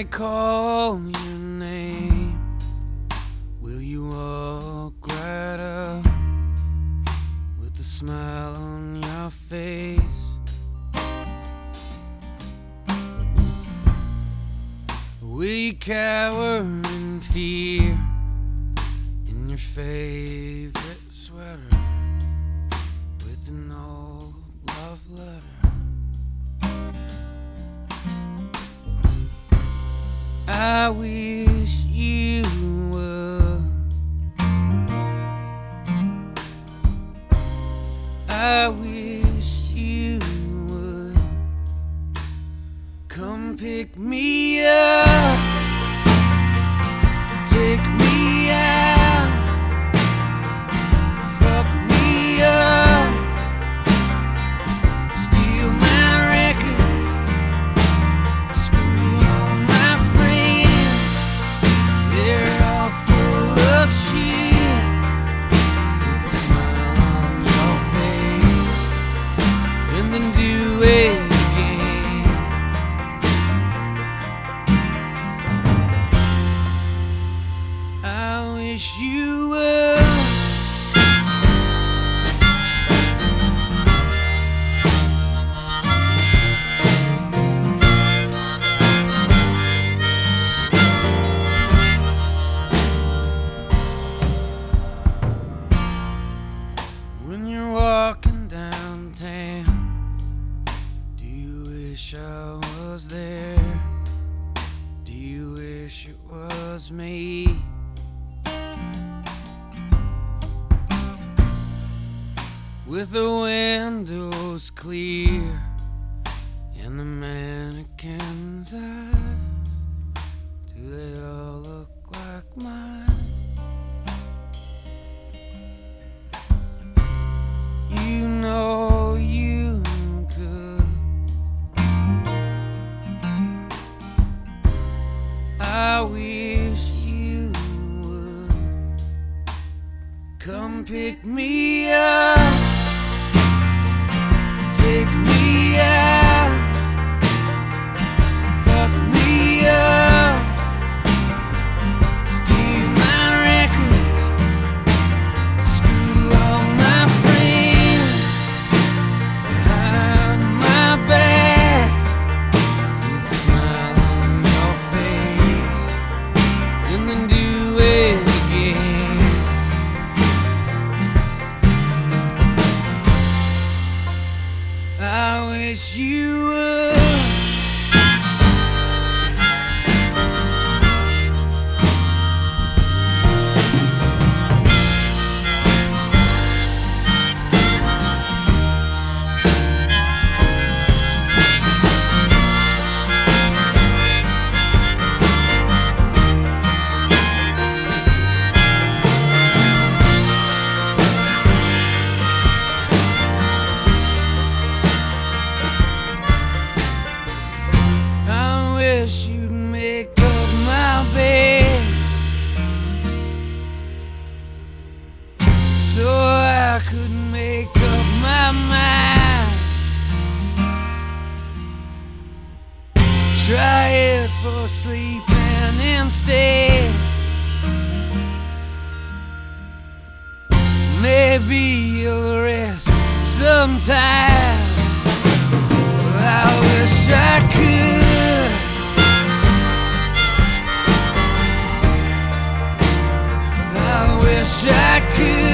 they call your name, will you walk right up with a smile on your face? Will you cower in fear in your favorite sweater with an old love letter? I wish you would. I wish you would come pick me up, take me out, fuck me up, steal my records, screw all my friends. They're all full of shit with a smile on your face, and then do it again. I wish you would. When you're walking downtown, do you wish I was there? Do you wish it was me? With the windows clear and the mannequin's eyes, do they all look like mine? You know you could. I wish you would come pick me up, take me out, fuck me up, steal my records, screw all my friends behind my back with a smile on your face, and then do it again. I wish you would. I wish you'd make up my bed so I could make up my mind. Try it for sleeping instead. Maybe you'll rest sometime. I wish I could. I wish I could.